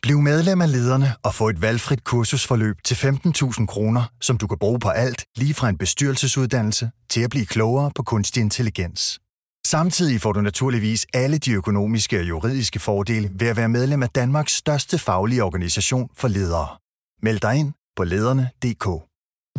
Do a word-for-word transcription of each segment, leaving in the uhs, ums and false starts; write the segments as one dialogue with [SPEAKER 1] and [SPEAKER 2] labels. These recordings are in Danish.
[SPEAKER 1] Bliv medlem af Lederne og få et valgfrit kursusforløb til femten tusind kroner, som du kan bruge på alt, lige fra en bestyrelsesuddannelse til at blive klogere på kunstig intelligens. Samtidig får du naturligvis alle de økonomiske og juridiske fordele ved at være medlem af Danmarks største faglige organisation for ledere. Meld dig ind på lederne punktum d k.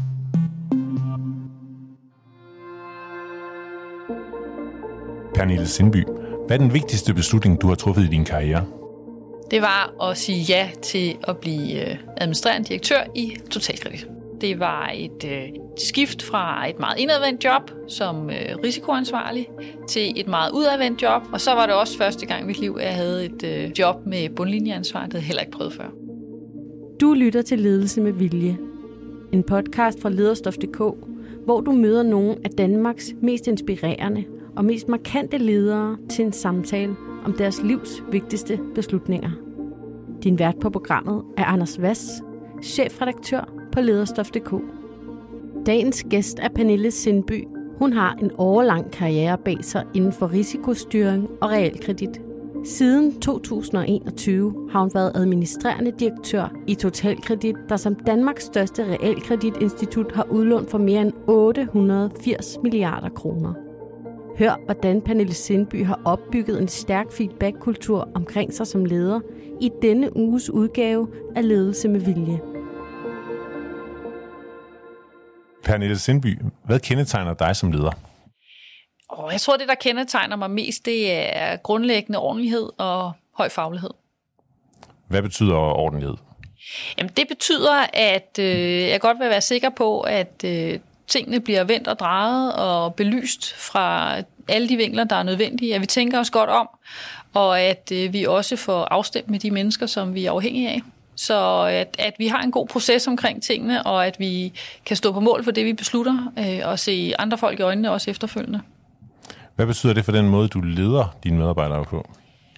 [SPEAKER 2] Pernille Sindby, hvad er den vigtigste beslutning, du har truffet i din karriere?
[SPEAKER 3] Det var at sige ja til at blive administrerende direktør i Totalkredit. Det var et øh, skift fra et meget indadvendt job som øh, risikoansvarlig til et meget udadvendt job. Og så var det også første gang i mit liv, at jeg havde et øh, job med bundlinjeansvar. Det havde jeg heller ikke prøvet før.
[SPEAKER 4] Du lytter til Ledelse med Vilje. En podcast fra lederstof punktum d k, hvor du møder nogle af Danmarks mest inspirerende og mest markante ledere til en samtale om deres livs vigtigste beslutninger. Din vært på programmet er Anders Vass, chefredaktør på lederstof punktum d k. Dagens gæst er Pernille Sindby. Hun har en årelang karriere bag sig inden for risikostyring og realkredit. Siden to tusind og enogtyve har hun været administrerende direktør i Totalkredit, der som Danmarks største realkreditinstitut har udlånt for mere end otte hundrede og firs milliarder kroner. Hør, hvordan Pernille Sindby har opbygget en stærk feedback-kultur omkring sig som leder i denne uges udgave af Ledelse med Vilje.
[SPEAKER 2] Pernille Sindby, hvad kendetegner dig som leder?
[SPEAKER 3] Og jeg tror, det, der kendetegner mig mest, det er grundlæggende ordentlighed og høj faglighed.
[SPEAKER 2] Hvad betyder ordentlighed?
[SPEAKER 3] Jamen, det betyder, at øh, jeg godt vil være sikker på, at øh, tingene bliver vendt og drejet og belyst fra alle de vinkler, der er nødvendige. At vi tænker os godt om, og at øh, vi også får afstemt med de mennesker, som vi er afhængige af. Så at, at vi har en god proces omkring tingene, og at vi kan stå på mål for det, vi beslutter, øh, og se andre folk i øjnene også efterfølgende.
[SPEAKER 2] Hvad betyder det for den måde, du leder dine medarbejdere på?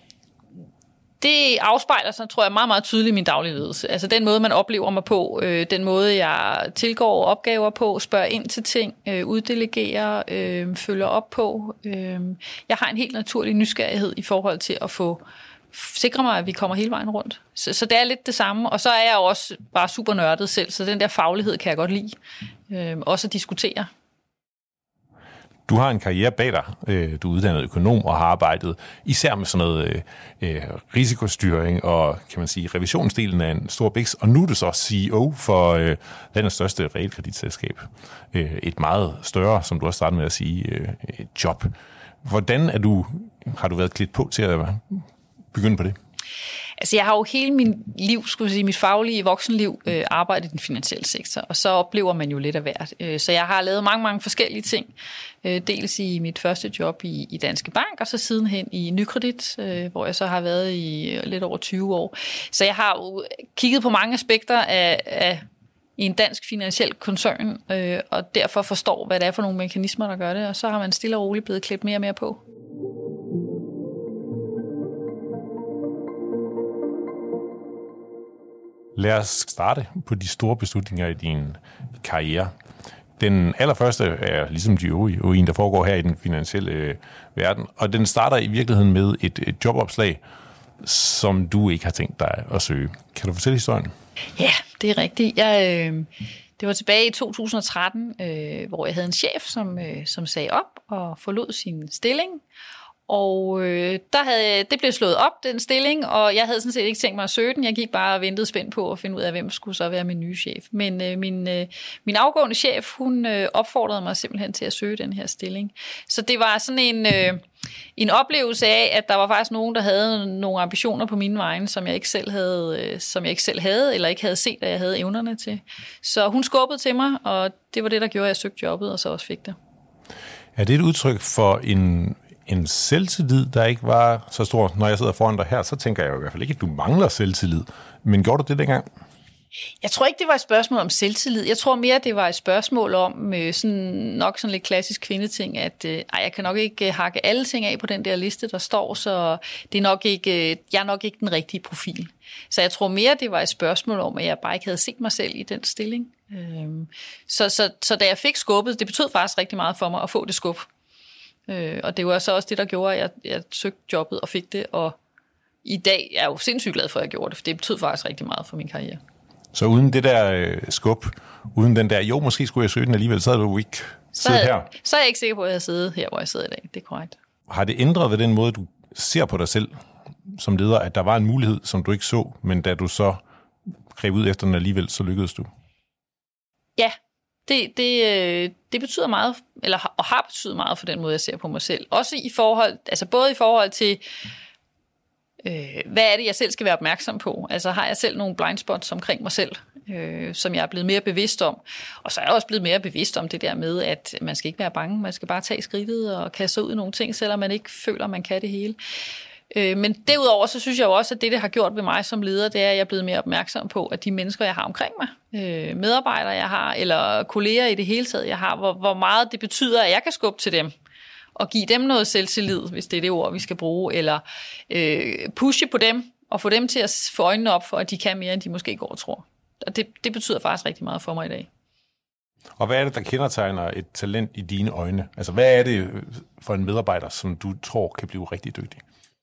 [SPEAKER 3] Det afspejler sig, tror jeg, meget, meget tydeligt i min daglige ledelse. Altså den måde, man oplever mig på, øh, den måde, jeg tilgår opgaver på, spørger ind til ting, øh, uddelegerer, øh, følger op på. Øh, jeg har en helt naturlig nysgerrighed i forhold til at få sikre mig, at vi kommer hele vejen rundt. Så, så det er lidt det samme. Og så er jeg også bare super nørdet selv, så den der faglighed kan jeg godt lide. Øh, også at diskutere.
[SPEAKER 2] Du har en karriere bag dig. Du er uddannet økonom og har arbejdet især med sådan noget øh, risikostyring og, kan man sige, revisionsdelen af en stor biks. Og nu er du så C E O for øh, landets største realkreditselskab. Øh, et meget større, som du også startede med at sige, øh, job. Hvordan er du, har du været klædt på til at begynde på det?
[SPEAKER 3] Altså, jeg har jo hele min liv, skulle jeg sige, mit faglige voksenliv, øh, arbejdet i den finansielle sektor, og så oplever man jo lidt af hvert. Øh, så jeg har lavet mange, mange forskellige ting. Øh, dels i mit første job i, i Danske Bank, og så sidenhen i Nykredit, øh, hvor jeg så har været i lidt over tyve år. Så jeg har jo kigget på mange aspekter af, af i en dansk finansiel koncern, øh, og derfor forstår, hvad det er for nogle mekanismer, der gør det, og så har man stille og roligt blevet klædt mere og mere på.
[SPEAKER 2] Lad os starte på de store beslutninger i din karriere. Den allerførste er ligesom de øvrige, jo en, der foregår her i den finansielle øh, verden, og den starter i virkeligheden med et, et jobopslag, som du ikke har tænkt dig at søge. Kan du fortælle historien?
[SPEAKER 3] Ja, det er rigtigt. Jeg, øh, det var tilbage i to tusind og tretten, øh, hvor jeg havde en chef, som, øh, som sagde op og forlod sin stilling. Og øh, der havde, det blev slået op, den stilling, og jeg havde sådan set ikke tænkt mig at søge den. Jeg gik bare og ventede spændt på at finde ud af, hvem skulle så være min nye chef. Men øh, min, øh, min afgående chef, hun øh, opfordrede mig simpelthen til at søge den her stilling. Så det var sådan en, øh, en oplevelse af, at der var faktisk nogen, der havde nogle ambitioner på mine vegne, som jeg ikke selv havde, øh, som jeg ikke selv havde, eller ikke havde set, at jeg havde evnerne til. Så hun skubbede til mig, og det var det, der gjorde, at jeg søgte jobbet, og så også fik det.
[SPEAKER 2] Er det et udtryk for en... En selvtillid, der ikke var så stor? Når jeg sidder foran dig her, så tænker jeg jo i hvert fald ikke, at du mangler selvtillid. Men gjorde du det dengang?
[SPEAKER 3] Jeg tror ikke, det var et spørgsmål om selvtillid. Jeg tror mere, det var et spørgsmål om øh, sådan, nok sådan lidt klassisk kvindeting, at øh, ej, jeg kan nok ikke hakke alle ting af på den der liste, der står, så det er nok ikke, øh, jeg er nok ikke den rigtige profil. Så jeg tror mere, det var et spørgsmål om, at jeg bare ikke havde set mig selv i den stilling. Øh, så, så, så da jeg fik skubbet, det betød faktisk rigtig meget for mig at få det skub. Øh, og det var så også det, der gjorde, at jeg, jeg søgte jobbet og fik det, og i dag er jeg jo sindssygt glad for, at jeg gjorde det, for det betød faktisk rigtig meget for min karriere.
[SPEAKER 2] Så uden det der øh, skub, uden den der, jo, måske skulle jeg søge den alligevel, så havde du ikke siddet her.
[SPEAKER 3] Så er jeg ikke sikker på, at jeg havde siddet her, hvor jeg sidder i dag. Det er korrekt.
[SPEAKER 2] Har det ændret ved den måde, du ser på dig selv som leder, at der var en mulighed, som du ikke så, men da du så greb ud efter den alligevel, så lykkedes du?
[SPEAKER 3] Ja, det, det, det betyder meget, eller og har betydet meget for den måde, jeg ser på mig selv. Også i forhold, altså både i forhold til, øh, hvad er det, jeg selv skal være opmærksom på? Altså har jeg selv nogle blind spots omkring mig selv, øh, som jeg er blevet mere bevidst om. Og så er jeg også blevet mere bevidst om det der med, at man skal ikke være bange, man skal bare tage skridtet og kaste sig ud i nogle ting, selvom man ikke føler, man kan det hele. Men derudover, så synes jeg jo også, at det, det har gjort ved mig som leder, det er, at jeg er blevet mere opmærksom på, at de mennesker, jeg har omkring mig, medarbejdere, jeg har, eller kolleger i det hele taget, jeg har, hvor, hvor meget det betyder, at jeg kan skubbe til dem, og give dem noget selvtillid, hvis det er det ord, vi skal bruge, eller øh, pushe på dem, og få dem til at få øjnene op for, at de kan mere, end de måske går og tror. Og det, det betyder faktisk rigtig meget for mig i dag.
[SPEAKER 2] Og hvad er det, der kendetegner et talent i dine øjne? Altså, hvad er det for en medarbejder, som du tror kan blive rigtig dygtig?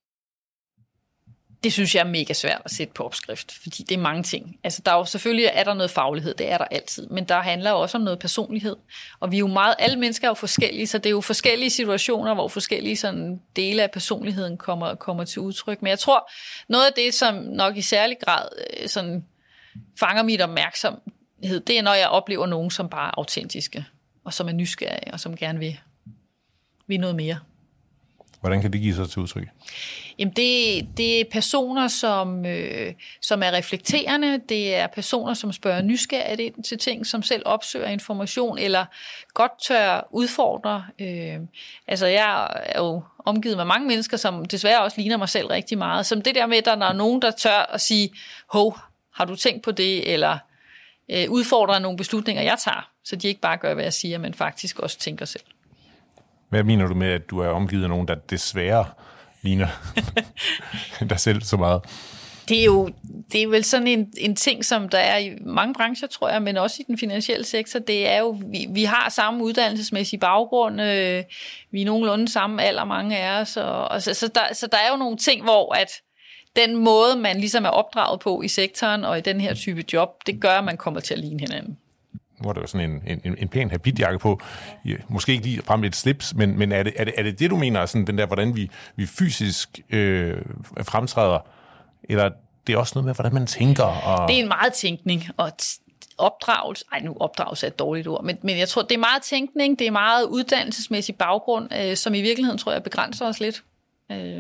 [SPEAKER 3] Det synes jeg er mega svært at sætte på opskrift, fordi det er mange ting. Altså, der er jo selvfølgelig er der noget faglighed, det er der altid, men der handler jo også om noget personlighed. Og vi er jo meget, alle mennesker er jo forskellige, så det er jo forskellige situationer, hvor forskellige sådan dele af personligheden kommer, kommer til udtryk. Men jeg tror, noget af det, som nok i særlig grad sådan fanger mit opmærksomhed, det er, når jeg oplever nogen, som bare er autentiske, og som er nysgerrige, og som gerne vil, vil noget mere.
[SPEAKER 2] Hvordan kan det give sig til udtryk?
[SPEAKER 3] Jamen det, det er personer, som, øh, som er reflekterende. Det er personer, som spørger nysgerrigt ind til ting, som selv opsøger information, eller godt tør udfordre. Øh, altså jeg er jo omgivet med mange mennesker, som desværre også ligner mig selv rigtig meget. Som det der med, at der er nogen, der tør at sige, hov, har du tænkt på det? Eller øh, udfordrer nogle beslutninger, jeg tager. Så de ikke bare gør, hvad jeg siger, men faktisk også tænker selv.
[SPEAKER 2] Hvad mener du med, at du er omgivet af nogen, der desværre ligner dig selv så meget?
[SPEAKER 3] Det er jo det er vel sådan en, en ting, som der er i mange brancher, tror jeg, men også i den finansielle sektor. Det er jo, vi, vi har samme uddannelsesmæssig baggrund, øh, vi er nogenlunde samme alder, mange af os, og, og så, så, der, så der er jo nogle ting, hvor at den måde, man ligesom er opdraget på i sektoren og i den her type job, det gør, at man kommer til at ligne hinanden.
[SPEAKER 2] Nu er der jo sådan en, en, en pæn habitjakke på. Måske ikke lige frem et slips, men, men er, det, er, det, er det det, du mener, sådan den der, hvordan vi, vi fysisk øh, fremtræder? Eller det er også noget med, hvordan man tænker? Og... Det
[SPEAKER 3] er en meget tænkning, og opdragelse, ej nu opdragelse er et dårligt ord, men, men jeg tror, det er meget tænkning, det er meget uddannelsesmæssig baggrund, øh, som i virkeligheden, tror jeg, begrænser os lidt. Øh,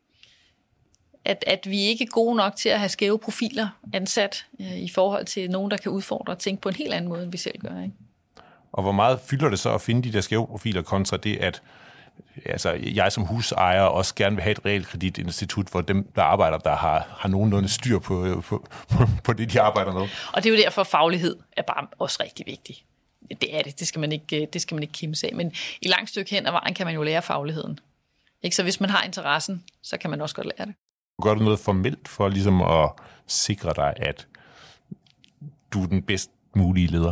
[SPEAKER 3] At, at vi ikke er gode nok til at have skæve profiler ansat øh, i forhold til nogen, der kan udfordre og tænke på en helt anden måde, end vi selv gør. Ikke?
[SPEAKER 2] Og hvor meget fylder det så at finde de der skæve profiler kontra det, at altså, jeg som husejer også gerne vil have et realkreditinstitut, hvor dem, der arbejder, der har, har nogenlunde styr på, på, på, på det, de arbejder med.
[SPEAKER 3] Og det er jo derfor, faglighed er bare også rigtig vigtig. Det er det, det skal man ikke, det skal man ikke kimse af. Men i langt stykke hen ad vejen kan man jo lære fagligheden. Ikke? Så hvis man har interessen, så kan man også godt lære det.
[SPEAKER 2] Gør du noget formelt for ligesom at sikre dig, at du er den bedst mulige leder?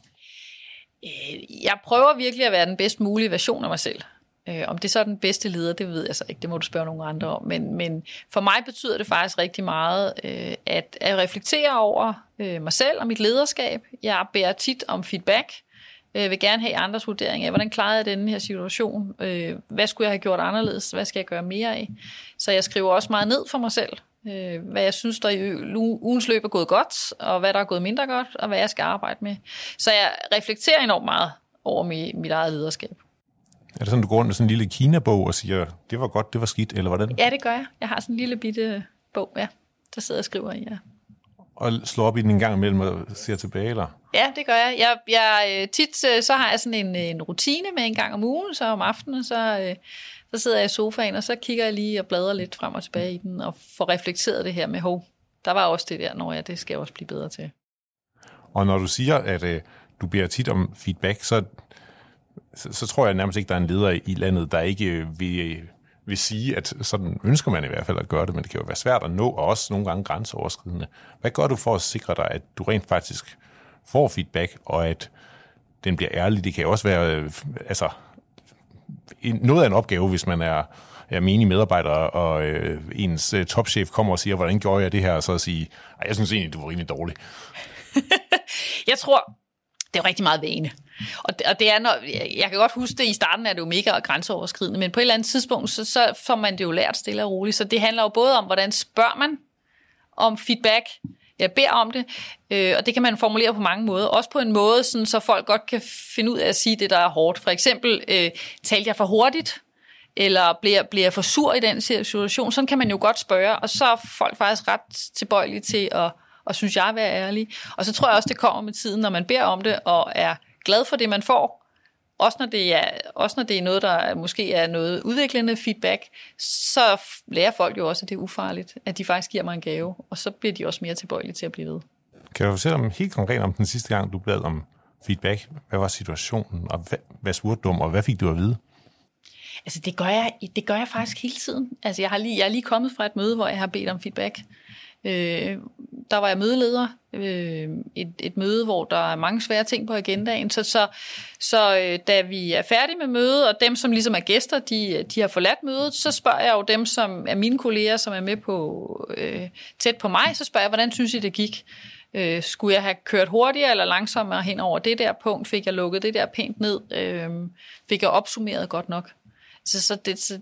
[SPEAKER 3] Jeg prøver virkelig at være den bedst mulige version af mig selv. Om det så er den bedste leder, det ved jeg så ikke. Det må du spørge nogle andre om. Men, men for mig betyder det faktisk rigtig meget, at, at reflektere over mig selv og mit lederskab. Jeg beder tit om feedback. Jeg vil gerne have andres vurdering af, hvordan klarede jeg denne her situation? Hvad skulle jeg have gjort anderledes? Hvad skal jeg gøre mere af? Så jeg skriver også meget ned for mig selv, hvad jeg synes, der i ugens løb er gået godt, og hvad der er gået mindre godt, og hvad jeg skal arbejde med. Så jeg reflekterer enormt meget over mit eget lederskab.
[SPEAKER 2] Er det sådan, du går rundt med sådan en lille Kina-bog og siger, det var godt, det var skidt, eller hvordan?
[SPEAKER 3] Ja, det gør jeg. Jeg har sådan en lille bitte bog, ja, der sidder og skriver i, ja.
[SPEAKER 2] Og slår op i den en gang imellem og ser tilbage, eller?
[SPEAKER 3] Ja, det gør jeg. Jeg, jeg tit så har jeg sådan en, en rutine med en gang om ugen, så om aftenen, så, så sidder jeg i sofaen, og så kigger jeg lige og bladrer lidt frem og tilbage i den, og får reflekteret det her med, hov, der var også det der, når jeg, det skal jeg også blive bedre til.
[SPEAKER 2] Og når du siger, at øh, du beder tit om feedback, så, så, så tror jeg nærmest ikke, der er en leder i landet, der ikke vil, vil sige, at sådan ønsker man i hvert fald at gøre det, men det kan jo være svært at nå, og også nogle gange grænseoverskridende. Hvad gør du for at sikre dig, at du rent faktisk får feedback, og at den bliver ærlig? Det kan jo også være øh, altså, noget af en opgave, hvis man er ja, menige medarbejdere, og øh, ens øh, topchef kommer og siger, hvordan gjorde jeg det her, og så at sige, jeg synes egentlig, du var rimelig dårlig.
[SPEAKER 3] Jeg tror, det er rigtig meget vane. Og det, og det er, når, jeg kan godt huske det, i starten er det jo mega grænseoverskridende, men på et eller andet tidspunkt, så, så får man det jo lært stille og roligt. Så det handler jo både om, hvordan spørger man om feedback, jeg beder om det, øh, og det kan man formulere på mange måder. Også på en måde, sådan, så folk godt kan finde ud af at sige det, der er hårdt. For eksempel, øh, talte jeg for hurtigt? Eller bliver, bliver jeg for sur i den situation? Sådan kan man jo godt spørge, og så er folk faktisk ret tilbøjelige til at, og synes jeg, at være ærlig. Og så tror jeg også, det kommer med tiden, når man beder om det, og er glad for det, man får. Også når det er, også når det er noget, der måske er noget udviklende feedback, så lærer folk jo også, at det er ufarligt, at de faktisk giver mig en gave, og så bliver de også mere tilbøjelige til at blive ved.
[SPEAKER 2] Kan du fortælle om helt konkret om den sidste gang, du bad om feedback? Hvad var situationen, og hvad, hvad spurgte du om, og hvad fik du at vide?
[SPEAKER 3] Altså det gør jeg, det gør jeg faktisk hele tiden. Altså jeg, har lige, jeg er lige kommet fra et møde, hvor jeg har bedt om feedback. Øh, der var jeg mødeleder. Øh, et, et møde, hvor der er mange svære ting på agendaen. Så, så, så øh, da vi er færdige med mødet, og dem, som ligesom er gæster, de, de har forladt mødet, så spørger jeg jo dem, som er mine kolleger, som er med på øh, tæt på mig, så spørger jeg, hvordan synes I, det gik? Øh, skulle jeg have kørt hurtigere eller langsommere hen over det der punkt? Fik jeg lukket det der pænt ned? Øh, fik jeg opsummeret godt nok? Så, så, det, så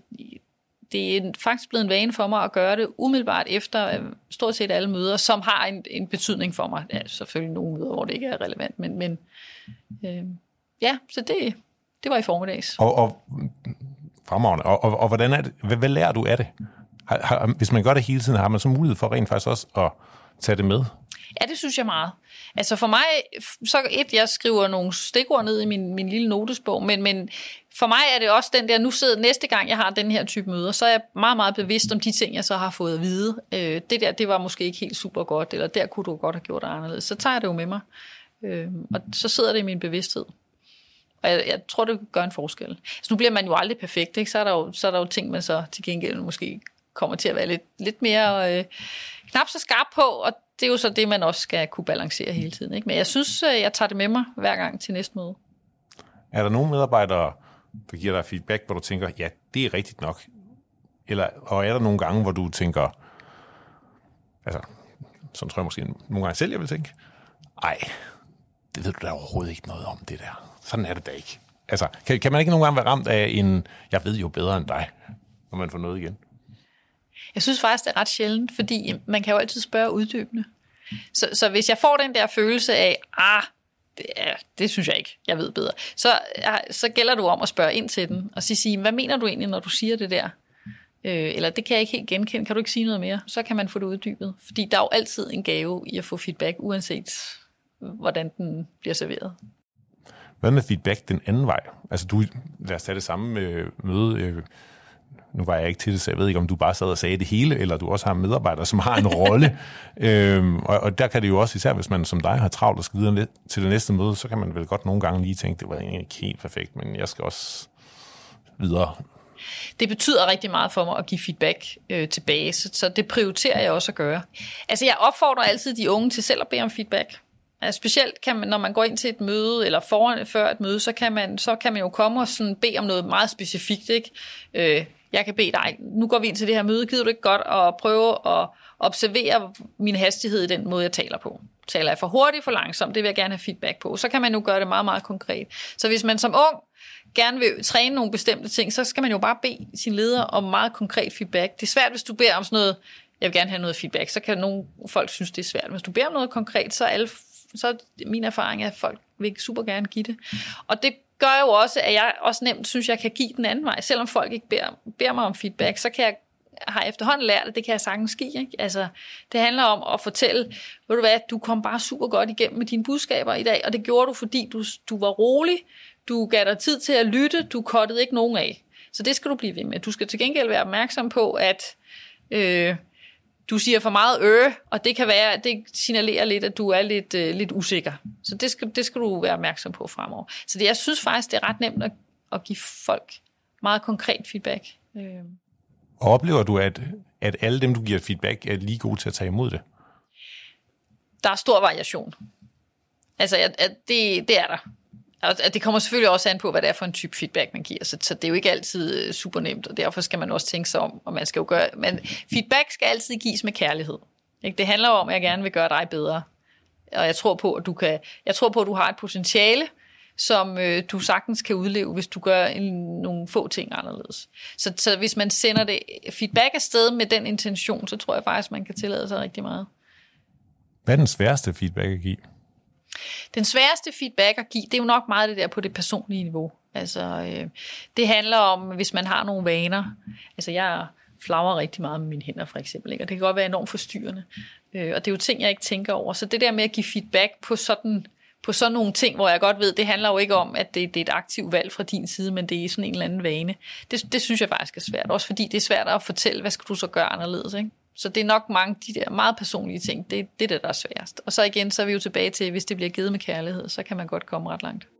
[SPEAKER 3] det er faktisk blevet en vane for mig at gøre det umiddelbart efter stort set alle møder, som har en, en betydning for mig. Ja, selvfølgelig nogle møder, hvor det ikke er relevant, men, men øh, ja, så det, det var i formiddags.
[SPEAKER 2] Og, og fremragende. Og, og, og hvordan er det? Hvad, hvad lærer du af det? Har, har, hvis man gør det hele tiden, har man så mulighed for rent faktisk også at tage det med?
[SPEAKER 3] Ja, det synes jeg meget. Altså for mig, så et, jeg skriver nogle stikord ned i min, min lille notesbog, men, men for mig er det også den der, nu sidder næste gang, jeg har den her type møder, så er jeg meget, meget bevidst om de ting, jeg så har fået at vide. Øh, det der, det var måske ikke helt super godt, eller der kunne du godt have gjort det anderledes. Så tager jeg det jo med mig, øh, og så sidder det i min bevidsthed. Og jeg, jeg tror, det gør en forskel. Så nu bliver man jo aldrig perfekt, ikke? Så er der jo, så er der jo ting, man så til gengæld måske kommer til at være lidt, lidt mere øh, knap så skarp på, og det er jo så det, man også skal kunne balancere hele tiden. Ikke? Men jeg synes, jeg tager det med mig hver gang til næste møde.
[SPEAKER 2] Er der nogle medarbejdere, der giver dig feedback, hvor du tænker, ja, det er rigtigt nok? Eller, og er der nogle gange, hvor du tænker, altså, sådan tror jeg måske nogle gange selv, jeg vil tænke, ej, det ved du da overhovedet ikke noget om, det der. Sådan er det da ikke. Altså, kan, kan man ikke nogle gange være ramt af en, jeg ved jo bedre end dig, når man får noget igen?
[SPEAKER 3] Jeg synes faktisk, det er ret sjældent, fordi man kan jo altid spørge uddybende. Så, så hvis jeg får den der følelse af, ah, det, er, det synes jeg ikke, jeg ved bedre, så, så gælder det om at spørge ind til den, og sige, hvad mener du egentlig, når du siger det der? Øh, eller det kan jeg ikke helt genkende, kan du ikke sige noget mere? Så kan man få det uddybet, fordi der er jo altid en gave i at få feedback, uanset hvordan den bliver serveret.
[SPEAKER 2] Hvad med feedback den anden vej? Altså du, lad os tage det samme øh, møde, øh, nu var jeg ikke til det, så jeg ved ikke, om du bare sad og sagde det hele, eller du også har medarbejdere, som har en rolle. øhm, og, og der kan det jo også, især hvis man som dig har travlt og skal videre til det næste møde, så kan man vel godt nogle gange lige tænke, det var egentlig ikke helt perfekt, men jeg skal også videre.
[SPEAKER 3] Det betyder rigtig meget for mig at give feedback øh, tilbage, så, så det prioriterer jeg også at gøre. Altså jeg opfordrer altid de unge til selv at bede om feedback. Altså specielt kan man, når man går ind til et møde, eller foran, før et møde, så kan man, så kan man jo komme og sådan bede om noget meget specifikt, ikke? Øh, jeg kan bede dig, nu går vi ind til det her møde, gider du ikke godt at prøve at observere min hastighed i den måde, jeg taler på? Taler jeg for hurtigt, for langsomt? Det vil jeg gerne have feedback på. Så kan man jo gøre det meget, meget konkret. Så hvis man som ung gerne vil træne nogle bestemte ting, så skal man jo bare bede sin leder om meget konkret feedback. Det er svært, hvis du beder om sådan noget, jeg vil gerne have noget feedback, så kan nogle folk synes, det er svært. Hvis du beder om noget konkret, så er, alle, så er min erfaring, at folk vil super gerne give det. Og det gør jo også, at jeg også nemt synes, jeg kan give den anden vej. Selvom folk ikke beder, beder mig om feedback, så kan jeg, har jeg efterhånden lært, at det kan jeg sagtens give. Ikke? Altså, det handler om at fortælle, ved du hvad, du kom bare super godt igennem med dine budskaber i dag, og det gjorde du, fordi du, du var rolig, du gav dig tid til at lytte, du kottede ikke nogen af. Så det skal du blive ved med. Du skal til gengæld være opmærksom på, at øh, du siger for meget øh, og det kan være, det signalerer lidt, at du er lidt, øh, lidt usikker. Så det skal, det skal du være opmærksom på fremover. Så det, jeg synes faktisk, det er ret nemt at, at give folk meget konkret feedback. Øh.
[SPEAKER 2] Og oplever du, at, at alle dem, du giver feedback, er lige gode til at tage imod det?
[SPEAKER 3] Der er stor variation. Altså, at, at det, det er der. Og det kommer selvfølgelig også an på, hvad det er for en type feedback, man giver. Så, så det er jo ikke altid super nemt, og derfor skal man også tænke sig om, og man skal jo gøre... Men feedback skal altid gives med kærlighed. Ikke? Det handler om, at jeg gerne vil gøre dig bedre. Og jeg tror på, at du kan... Jeg tror på, at du har et potentiale, som øh, du sagtens kan udleve, hvis du gør en, nogle få ting anderledes. Så, så hvis man sender det feedback afsted med den intention, så tror jeg faktisk, man kan tillade sig rigtig meget.
[SPEAKER 2] Hvad er den sværeste feedback at give?
[SPEAKER 3] Den sværeste feedback at give, det er jo nok meget det der på det personlige niveau. Altså, øh, det handler om, hvis man har nogle vaner. Altså, jeg flagrer rigtig meget med mine hænder, for eksempel, ikke? Og det kan godt være enormt forstyrrende. Øh, og det er jo ting, jeg ikke tænker over. Så det der med at give feedback på sådan, på sådan nogle ting, hvor jeg godt ved, det handler jo ikke om, at det, det er et aktivt valg fra din side, men det er sådan en eller anden vane. Det, det synes jeg faktisk er svært. Også fordi det er svært at fortælle, hvad skal du så gøre anderledes, ikke? Så det er nok mange de der meget personlige ting, det, det er det, der er sværest. Og så igen, så er vi jo tilbage til, hvis det bliver givet med kærlighed, så kan man godt komme ret langt.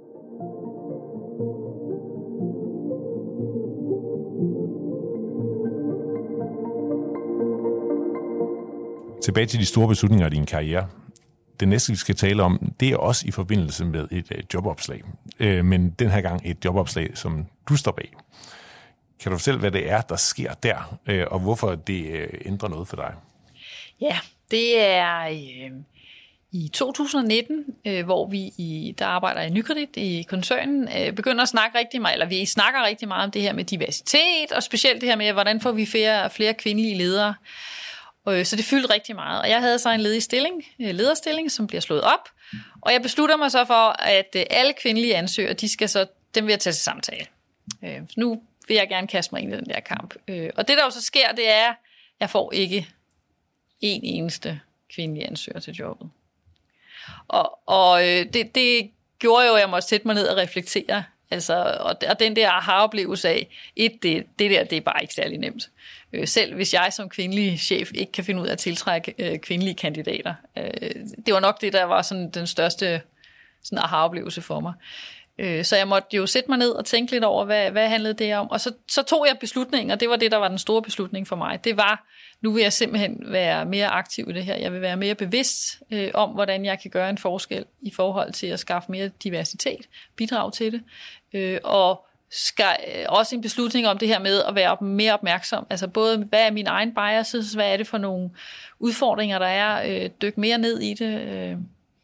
[SPEAKER 2] Tilbage til de store beslutninger i din karriere. Det næste, vi skal tale om, det er også i forbindelse med et jobopslag. Men den her gang et jobopslag, som du står bag. Kan du fortælle, hvad det er, der sker der, og hvorfor det ændrer noget for dig?
[SPEAKER 3] Ja, det er øh, i to tusind nitten, øh, hvor vi i, der arbejder i Nykredit i koncernen, øh, begynder at snakke rigtig meget, eller vi snakker rigtig meget om det her med diversitet, og specielt det her med, hvordan får vi flere, flere kvindelige ledere. Øh, så det fyldte rigtig meget. Og jeg havde så en ledig stilling, lederstilling, som bliver slået op, og jeg beslutter mig så for, at øh, alle kvindelige ansøgere, de skal så, dem vil jeg tage til samtale. Øh, nu vil jeg gerne kaste mig ind i den der kamp. Øh, og det, der jo så sker, det er, at jeg får ikke en eneste kvindelig ansøger til jobbet. Og, og øh, det, det gjorde jo, at jeg måtte sætte mig ned og reflektere. Altså, og, og den der aha-oplevelse af, et, det, det der, det er bare ikke særlig nemt. Øh, selv hvis jeg som kvindelig chef ikke kan finde ud af at tiltrække øh, kvindelige kandidater. Øh, det var nok det, der var sådan den største sådan aha-oplevelse for mig. Så jeg måtte jo sætte mig ned og tænke lidt over, hvad, hvad handlede det om. Og så, så tog jeg beslutningen, og det var det, der var den store beslutning for mig. Det var, nu vil jeg simpelthen være mere aktiv i det her. Jeg vil være mere bevidst øh, om, hvordan jeg kan gøre en forskel i forhold til at skaffe mere diversitet, bidrage til det. Øh, og skal, øh, også en beslutning om det her med at være mere opmærksom. Altså både, hvad er min egen biases, hvad er det for nogle udfordringer, der er, øh, dykke mere ned i det, øh,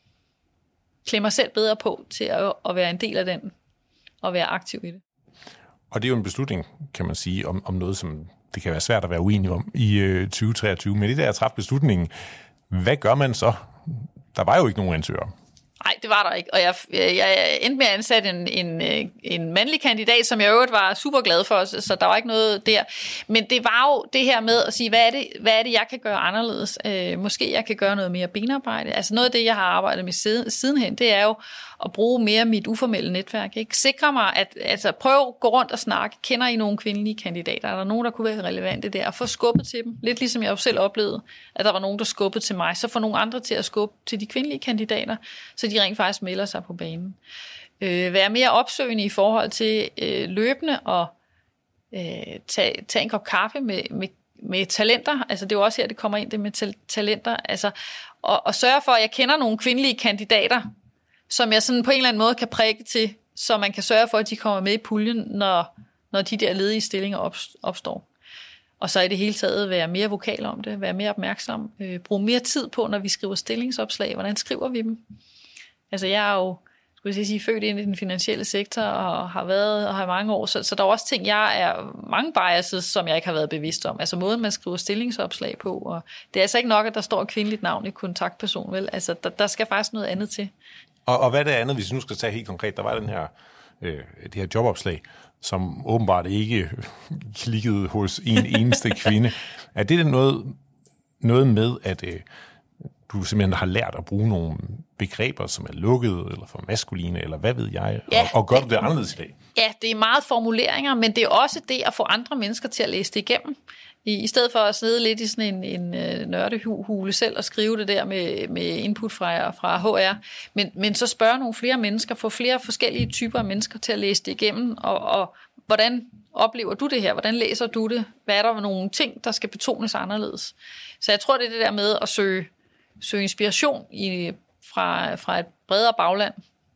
[SPEAKER 3] klæde mig selv bedre på til at, at være en del af den, og være aktiv i det.
[SPEAKER 2] Og det er jo en beslutning, kan man sige, om, om noget, som det kan være svært at være uenig om i øh, tyve treogtyve. Men det der at træffe beslutningen, hvad gør man så? Der var jo ikke nogen ansøgere.
[SPEAKER 3] Nej, det var der ikke, og jeg, jeg endte med at ansætte en, en, en mandlig kandidat, som jeg øvrigt var super glad for, så der var ikke noget der. Men det var jo det her med at sige, hvad er det, hvad er det jeg kan gøre anderledes? Øh, måske jeg kan gøre noget mere benarbejde. Altså noget af det, jeg har arbejdet med siden, sidenhen, det er jo at bruge mere mit uformelle netværk. Ikke? Sikre mig, at altså, prøv at gå rundt og snakke. Kender I nogle kvindelige kandidater? Er der nogen, der kunne være relevante der? Og få skubbet til dem. Lidt ligesom jeg jo selv oplevede, at der var nogen, der skubbede til mig. Så få nogle andre til at skubbe til de kvindelige kandidater, så de rent faktisk melder sig på banen. Øh, være mere opsøgende i forhold til øh, løbende og øh, tage, tage en kop kaffe med, med, med talenter. Altså det er jo også her, det kommer ind det med ta- talenter. Altså, og, og sørge for, at jeg kender nogle kvindelige kandidater, som jeg sådan på en eller anden måde kan prikke til, så man kan sørge for, at de kommer med i puljen, når, når de der ledige stillinger opstår. Og så i det hele taget være mere vokal om det, være mere opmærksom, øh, bruge mere tid på, når vi skriver stillingsopslag. Hvordan skriver vi dem? Altså jeg er jo, skulle jeg sige, født ind i den finansielle sektor og har været og har mange år, så, så der er også ting, jeg er mange biases, som jeg ikke har været bevidst om. Altså måden, man skriver stillingsopslag på, og det er altså ikke nok, at der står et kvindeligt navn i kontaktperson, vel? Altså der, der skal faktisk noget andet til.
[SPEAKER 2] Og, og hvad er det andet, hvis vi nu skal tage helt konkret? Der var den her, øh, det her jobopslag, som åbenbart ikke klikkede hos en eneste kvinde. Er det noget, noget med, at øh, du simpelthen har lært at bruge nogle begreber, som er lukkede, eller for maskuline, eller hvad ved jeg, ja, og, og gør du det anderledes i dag?
[SPEAKER 3] Ja, det er meget formuleringer, men det er også det at få andre mennesker til at læse det igennem. I, i stedet for at sidde lidt i sådan en, en uh, nørdehule selv og skrive det der med, med input fra, fra H R, men, men så spørge nogle flere mennesker, få flere forskellige typer af mennesker til at læse det igennem, og, og hvordan oplever du det her? Hvordan læser du det? Hvad er der for nogle ting, der skal betones anderledes? Så jeg tror, det er det der med at søge, søge inspiration i, fra, fra et bredere bagland.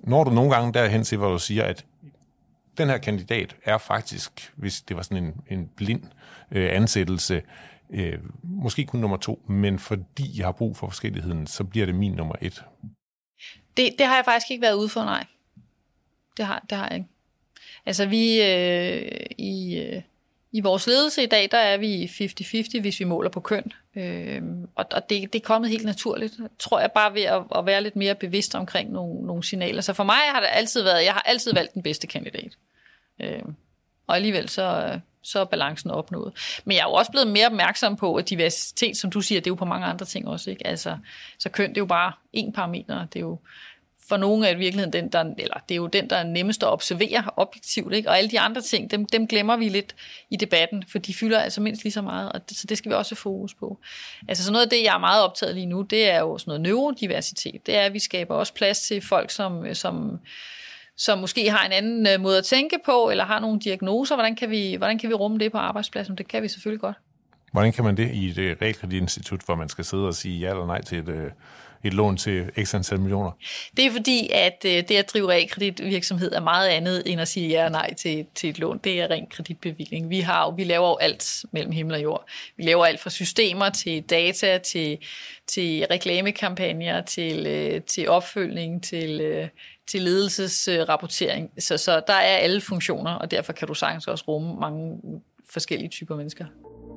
[SPEAKER 2] når du nogle gange derhen til, hvor du siger, at den her kandidat er faktisk, hvis det var sådan en, en blind øh, ansættelse, øh, måske kun nummer to, men fordi jeg har brug for forskelligheden, så bliver det min nummer et.
[SPEAKER 3] Det, det har jeg faktisk ikke været ude for, nej. Det har, det har jeg ikke. Altså vi øh, i, øh, i vores ledelse i dag, der er vi halvtreds halvtreds, hvis vi måler på køn. Øh, og og det, det er kommet helt naturligt, tror jeg, bare ved at, at være lidt mere bevidst omkring nogle, nogle signaler. Så for mig har det altid været, jeg har altid valgt den bedste kandidat. Øh, og alligevel så, så er balancen opnået. Men jeg er jo også blevet mere opmærksom på, at diversitet, som du siger, det er jo på mange andre ting også, ikke? Altså, så køn, det er jo bare én parameter, det er jo for nogle af virkeligheden den, der, eller det er jo den, der er nemmest at observere objektivt, ikke? Og alle de andre ting, dem, dem glemmer vi lidt i debatten, for de fylder altså mindst lige så meget, og det, så det skal vi også have fokus på. Altså sådan noget af det, jeg er meget optaget lige nu, det er jo sådan noget neurodiversitet. Det er, at vi skaber også plads til folk, som, som, som måske har en anden måde at tænke på, eller har nogle diagnoser. Hvordan kan vi, hvordan kan vi rumme det på arbejdspladsen? Det kan vi selvfølgelig godt.
[SPEAKER 2] Hvordan kan man det i et realkreditinstitut, hvor man skal sidde og sige ja eller nej til et et lån til x antal millioner?
[SPEAKER 3] Det er fordi, at det at drive realkreditvirksomhed er meget andet end at sige ja og nej til, til et lån. Det er ren kreditbevilling. Vi, har, vi laver jo alt mellem himmel og jord. Vi laver alt fra systemer til data, til, til reklamekampagner, til, til opfølgning, til, til ledelsesrapportering. Så, så der er alle funktioner, og derfor kan du sagtens også rumme mange forskellige typer mennesker.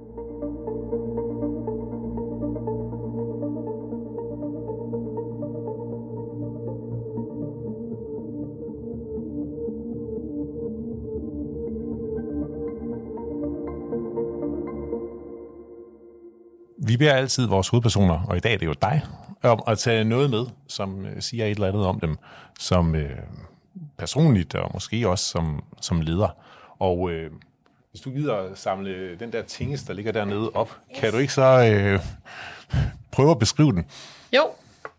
[SPEAKER 2] Vi beder altid vores hovedpersoner, og i dag er det jo dig, om at tage noget med, som siger et eller andet om dem, som øh, personligt og måske også som, som leder. Og øh, hvis du gider samle den der tingest, der ligger dernede op, yes. Kan du ikke så øh, prøve at beskrive den? Jo.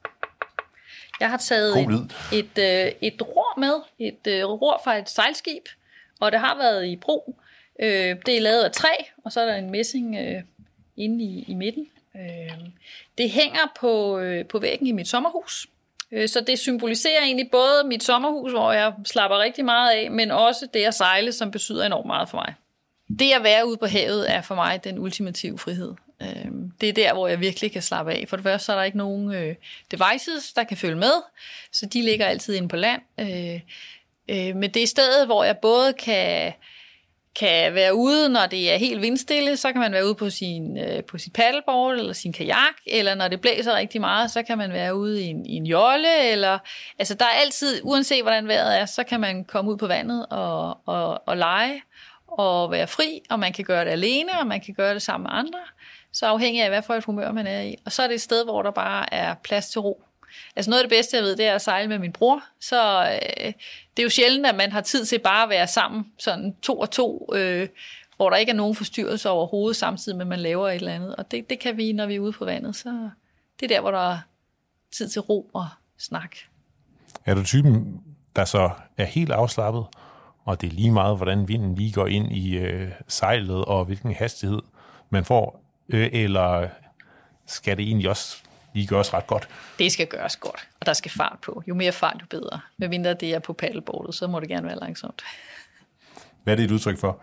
[SPEAKER 3] Jeg har taget et, et, øh, et ror med, et øh, ror fra et sejlskib, og det har været i brug. Øh, det er lavet af træ, og så er der en messing øh, inde i, i midten. Øh, det hænger på, øh, på væggen i mit sommerhus. Øh, så det symboliserer egentlig både mit sommerhus, hvor jeg slapper rigtig meget af, men også det at sejle, som betyder enormt meget for mig. Det at være ude på havet er for mig den ultimative frihed. Øh, det er der, hvor jeg virkelig kan slappe af. For det første så er der ikke nogen øh, devices, der kan følge med, så de ligger altid inde på land. Øh, øh, men det er stedet, hvor jeg både kan... kan være ude, når det er helt vindstille, så kan man være ude på sin, øh, på sit paddleboard eller sin kajak, eller når det blæser rigtig meget, så kan man være ude i en, i en jolle, eller, altså der er altid, uanset hvordan vejret er, så kan man komme ud på vandet og, og, og lege, og være fri, og man kan gøre det alene, og man kan gøre det sammen med andre, så afhængig af, hvad for et humør man er i. Og så er det et sted, hvor der bare er plads til ro. Altså noget af det bedste, jeg ved, det er at sejle med min bror. Så øh, det er jo sjældent, at man har tid til bare at være sammen, sådan to og to, øh, hvor der ikke er nogen forstyrrelse overhovedet, samtidig med, at man laver et eller andet. Og det, det kan vi, når vi er ude på vandet. Så det er der, hvor der er tid til ro og snak.
[SPEAKER 2] Er du typen, der så er helt afslappet, og det er lige meget, hvordan vinden lige går ind i øh, sejlet, og hvilken hastighed man får, øh, eller skal det egentlig også lige gøres ret godt?
[SPEAKER 3] Det skal gøres godt, og der skal fart på. Jo mere fart, jo bedre. Med mindre det er på paddleboardet, så må det gerne være langsomt.
[SPEAKER 2] Hvad er det et udtryk for?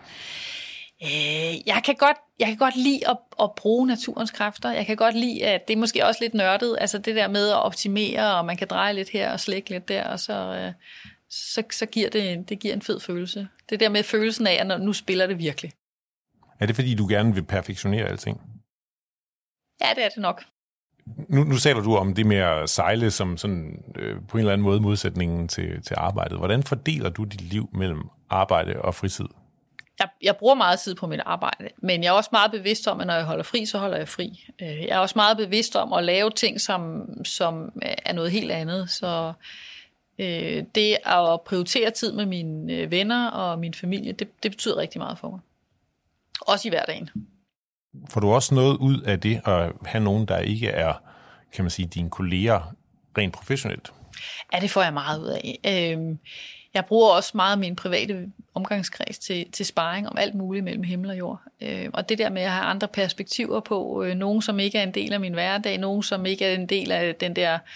[SPEAKER 3] Øh, jeg, kan godt, jeg kan godt lide at, at bruge naturens kræfter. Jeg kan godt lide, at det er måske også lidt nørdet, altså det der med at optimere, og man kan dreje lidt her og slække lidt der, og så, øh, så, så giver det, det giver en fed følelse. Det der med følelsen af, at nu spiller det virkelig.
[SPEAKER 2] Er det fordi, du gerne vil perfektionere alting?
[SPEAKER 3] Ja, det er det nok.
[SPEAKER 2] Nu, nu taler du om det med at sejle som sådan, øh, på en eller anden måde modsætningen til, til arbejdet. Hvordan fordeler du dit liv mellem arbejde og fritid?
[SPEAKER 3] Jeg, jeg bruger meget tid på mit arbejde, men jeg er også meget bevidst om, at når jeg holder fri, så holder jeg fri. Jeg er også meget bevidst om at lave ting, som, som er noget helt andet. Så øh, det at prioritere tid med mine venner og min familie, det, det betyder rigtig meget for mig. Også i hverdagen.
[SPEAKER 2] Får du også noget ud af det at have nogen, der ikke er, kan man sige, dine kolleger rent professionelt?
[SPEAKER 3] Ja, det får jeg meget ud af. Jeg bruger også meget min private omgangskreds til, til sparring om alt muligt mellem himmel og jord. Og det der med at have andre perspektiver på, nogen som ikke er en del af min hverdag, nogen som ikke er en del af den der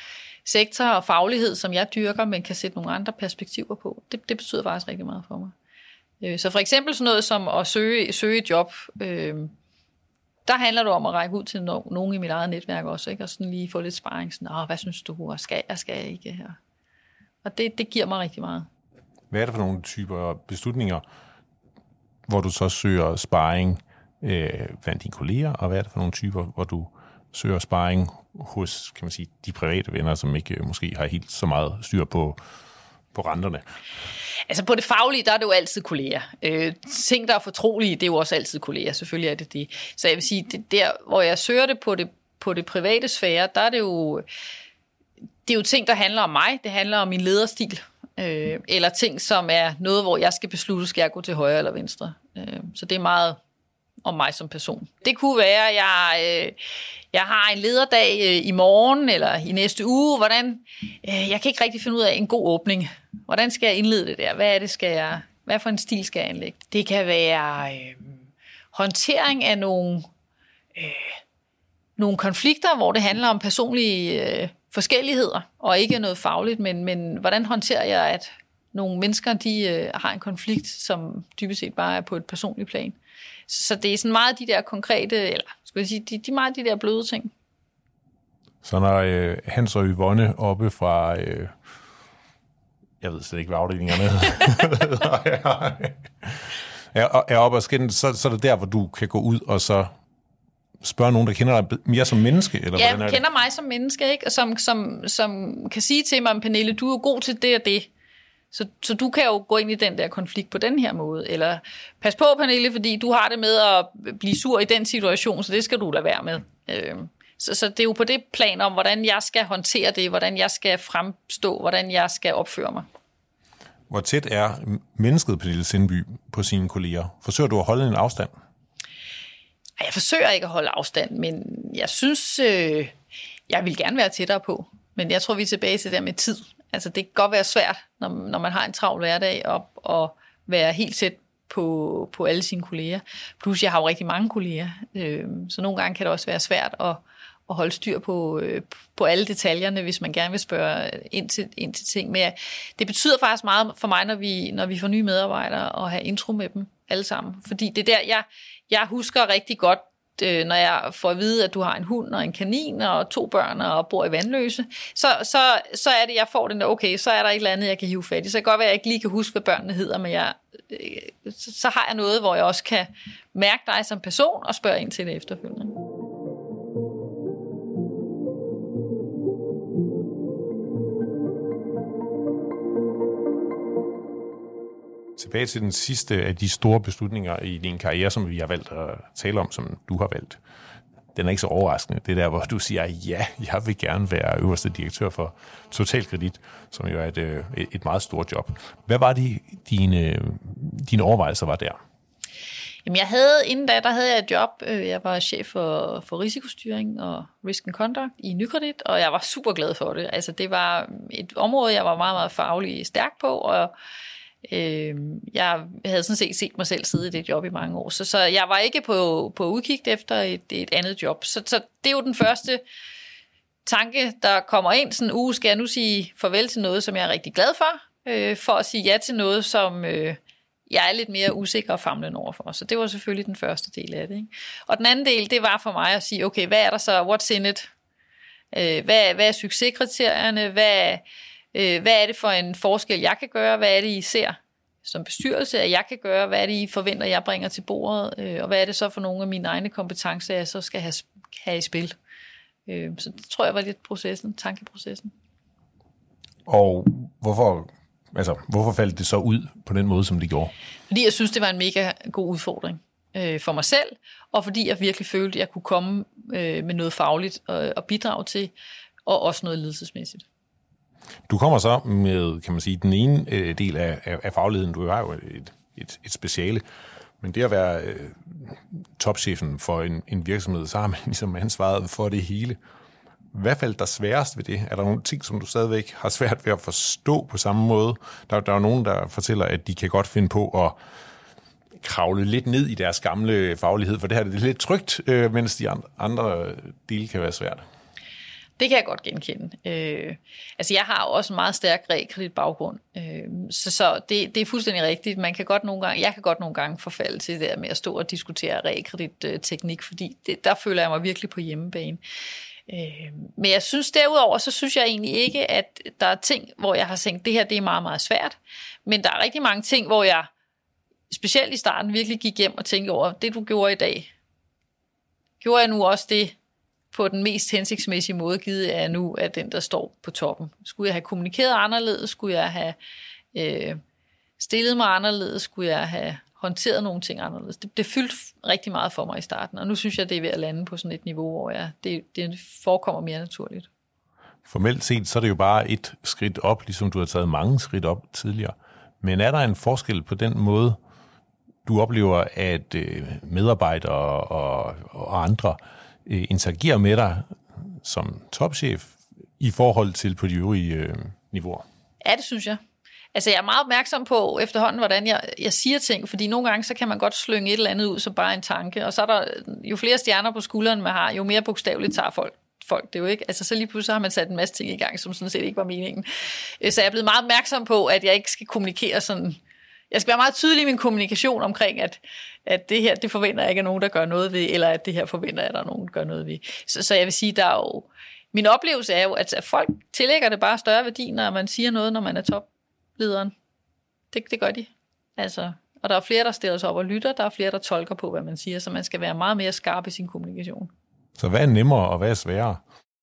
[SPEAKER 3] sektor og faglighed, som jeg dyrker, men kan sætte nogle andre perspektiver på. Det, det betyder faktisk rigtig meget for mig. Øh, så for eksempel sådan noget som at søge, søge et job, øh, der handler det om at række ud til no- nogen i mit eget netværk også, ikke? Og sådan lige få lidt sparring. Sådan, Åh, hvad synes du, og skal jeg, skal jeg ikke her? Og det, det giver mig rigtig meget.
[SPEAKER 2] Hvad er det for nogle typer beslutninger, hvor du så søger sparring øh, blandt dine kolleger, og hvad er det for nogle typer, hvor du søger sparring hos, kan man sige, de private venner, som ikke øh, måske har helt så meget styr på, på renterne?
[SPEAKER 3] Altså på det faglige, der er det jo altid kolleger. Øh, ting, der er fortrolige, det er jo også altid kolleger. Selvfølgelig er det det. Så jeg vil sige, det der, hvor jeg søger det på det, på det private sfære, der er det jo, det er jo ting, der handler om mig. Det handler om min lederstil. Øh, eller ting, som er noget, hvor jeg skal beslutte, skal jeg gå til højre eller venstre. Øh, så det er meget om mig som person. Det kunne være, at jeg, øh, jeg har en lederdag øh, i morgen eller i næste uge. Hvordan, øh, jeg kan ikke rigtig finde ud af en god åbning. Hvordan skal jeg indlede det der? Hvad er det, skal jeg, hvad for en stil skal jeg anlægge? Det kan være øh, håndtering af nogle, øh, nogle konflikter, hvor det handler om personlige øh, forskelligheder, og ikke noget fagligt, men, men hvordan håndterer jeg, at nogle mennesker de, øh, har en konflikt, som dybest set bare er på et personligt plan. Så det er sådan meget de der konkrete, eller skal jeg sige, de, de meget de der bløde ting.
[SPEAKER 2] Så når øh, Hans og Yvonne oppe fra, øh, jeg ved slet ikke, hvad afdelingerne er, er oppe og skændes, så, så er det der, hvor du kan gå ud og så spørge nogen, der kender dig mere som menneske? Eller
[SPEAKER 3] ja,
[SPEAKER 2] hvordan er
[SPEAKER 3] kender
[SPEAKER 2] det?
[SPEAKER 3] mig som menneske, ikke? Og som, som, som kan sige til mig, Pernille, du er god til det og det. Så, så du kan jo gå ind i den der konflikt på den her måde. Eller pas på, Pernille, fordi du har det med at blive sur i den situation, så det skal du lade være med. Øh, så, så det er jo på det plan om, hvordan jeg skal håndtere det, hvordan jeg skal fremstå, hvordan jeg skal opføre mig.
[SPEAKER 2] Hvor tæt er mennesket, Pernille Sindby, på sine kolleger? Forsøger du at holde en afstand?
[SPEAKER 3] Jeg forsøger ikke at holde afstand, men jeg synes, øh, jeg vil gerne være tættere på. Men jeg tror, vi er tilbage til det der med tid. Altså, det kan godt være svært, når, når man har en travl hverdag, at, at være helt tæt på, på alle sine kolleger. Plus, jeg har jo rigtig mange kolleger, øh, så nogle gange kan det også være svært at, at holde styr på, øh, på alle detaljerne, hvis man gerne vil spørge ind til, ind til ting. Men det betyder faktisk meget for mig, når vi, når vi får nye medarbejdere, at have intro med dem alle sammen. Fordi det er der, jeg, jeg husker rigtig godt, når jeg får at vide, at du har en hund og en kanin og to børn og bor i Vandløse, så, så, så er det, jeg får den der, okay, så er der et eller andet, jeg kan hive fat i. Så det kan godt være, at jeg ikke lige kan huske, hvad børnene hedder, men jeg, så, så har jeg noget, hvor jeg også kan mærke dig som person og spørge ind til det efterfølgende.
[SPEAKER 2] Tilbage til den sidste af de store beslutninger i din karriere, som vi har valgt at tale om, som du har valgt. Den er ikke så overraskende. Det er der, hvor du siger, ja, jeg vil gerne være øverste direktør for Totalkredit, som jo er et, et meget stort job. Hvad var de, dine, dine overvejelser var der?
[SPEAKER 3] Jamen jeg havde, inden da, der havde jeg et job. Jeg var chef for, for risikostyring og risk and conduct i Nykredit, og jeg var super glad for det. Altså det var et område, jeg var meget, meget faglig stærk på, og Øh, jeg havde sådan set set mig selv sidde i det job i mange år, så, så jeg var ikke på, på udkig efter et, et andet job. Så, så det er jo den første tanke, der kommer ind. Sådan, uh, skal jeg nu sige farvel til noget, som jeg er rigtig glad for, øh, for at sige ja til noget, som øh, jeg er lidt mere usikker og famlende overfor. Så det var selvfølgelig den første del af det, ikke? Og den anden del, det var for mig at sige, okay, hvad er der så, what's in it? Øh, hvad, hvad er succeskriterierne? Hvad Hvad er det for en forskel, jeg kan gøre? Hvad er det, I ser som bestyrelse, at jeg kan gøre? Hvad er det, I forventer, jeg bringer til bordet? Og hvad er det så for nogle af mine egne kompetencer, jeg så skal have, have i spil? Så det tror jeg var lidt processen, tankeprocessen.
[SPEAKER 2] Og hvorfor, altså, hvorfor faldt det så ud på den måde, som det gjorde?
[SPEAKER 3] Fordi jeg synes, det var en mega god udfordring for mig selv, og fordi jeg virkelig følte, at jeg kunne komme med noget fagligt og bidrage til, og også noget ledelsesmæssigt.
[SPEAKER 2] Du kommer så med, kan man sige, den ene øh, del af, af, af fagligheden. Du har jo et, et, et speciale, men det at være øh, topchefen for en, en virksomhed, så har man ligesom ansvaret for det hele. Hvad faldt der sværest ved det? Er der nogle ting, som du stadigvæk har svært ved at forstå på samme måde? Der, der er jo nogen, der fortæller, at de kan godt finde på at kravle lidt ned i deres gamle faglighed, for det her det er lidt trygt, øh, mens de andre dele kan være svært.
[SPEAKER 3] Det kan jeg godt genkende. Øh, altså jeg har også en meget stærk realkreditbaggrund, øh, så, så det, det er fuldstændig rigtigt. Man kan godt nogle gange, jeg kan godt nogle gange forfalde til det der med at stå og diskutere realkreditteknik, fordi det, der føler jeg mig virkelig på hjemmebane. Øh, men jeg synes derudover, så synes jeg egentlig ikke, at der er ting, hvor jeg har tænkt, det her det er meget, meget svært. Men der er rigtig mange ting, hvor jeg specielt i starten virkelig gik hjem og tænkte over, det du gjorde i dag, gjorde jeg nu også det på den mest hensigtsmæssige måde, givet er nu af den, der står på toppen. Skulle jeg have kommunikeret anderledes? Skulle jeg have øh, stillet mig anderledes? Skulle jeg have håndteret nogle ting anderledes? Det, det fyldte rigtig meget for mig i starten, og nu synes jeg, det er ved at lande på sådan et niveau, hvor jeg, det, det forekommer mere naturligt.
[SPEAKER 2] Formelt set, så er det jo bare et skridt op, ligesom du har taget mange skridt op tidligere. Men er der en forskel på den måde, du oplever, at øh, medarbejdere og, og andre øh, interagerer med dig som topchef i forhold til på de øvrige øh, niveauer?
[SPEAKER 3] Ja, det synes jeg. Altså, jeg er meget opmærksom på efterhånden, hvordan jeg, jeg siger ting, fordi nogle gange, så kan man godt slynge et eller andet ud som bare en tanke, og så er der, jo flere stjerner på skulderen man har, jo mere bogstaveligt tager folk. folk det jo ikke. Altså, så lige pludselig har man sat en masse ting i gang, som sådan set ikke var meningen. Så jeg er blevet meget opmærksom på, at jeg ikke skal kommunikere sådan. Jeg skal være meget tydelig i min kommunikation omkring, at, at det her, det forventer jeg ikke, at nogen, der gør noget ved, eller at det her forventer jeg, at der er nogen, der gør noget ved. Så, så jeg vil sige, der er jo, min oplevelse er jo, at folk tillægger det bare større værdi, når man siger noget, når man er toplederen. Det, det gør de. Altså, og der er flere, der stiller sig op og lytter, der er flere, der tolker på, hvad man siger, så man skal være meget mere skarp i sin kommunikation.
[SPEAKER 2] Så hvad er nemmere, og hvad er sværere?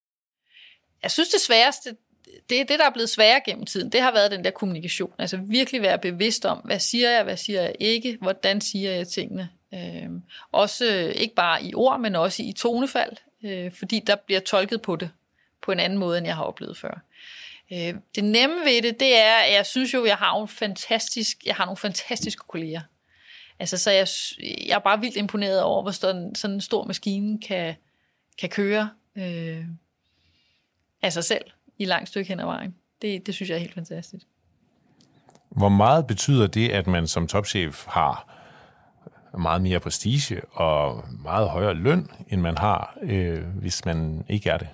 [SPEAKER 3] Jeg synes, det sværeste, det er det, der er blevet sværere gennem tiden, det har været den der kommunikation. Altså virkelig være bevidst om, hvad siger jeg, hvad siger jeg ikke, hvordan siger jeg tingene. Øhm, også øh, ikke bare i ord, men også i tonefald, øh, fordi der bliver tolket på det på en anden måde, end jeg har oplevet før. Øh, det nemme ved det, det er, at jeg synes jo, jeg har, en fantastisk, jeg har nogle fantastiske kolleger. Altså, så jeg, jeg er bare vildt imponeret over, hvor sådan, sådan en stor maskine kan, kan køre øh, af sig selv i et langt stykke hen ad vejen. Det, det synes jeg er helt fantastisk.
[SPEAKER 2] Hvor meget betyder det, at man som topchef har meget mere prestige og meget højere løn, end man har, øh, hvis man ikke er det?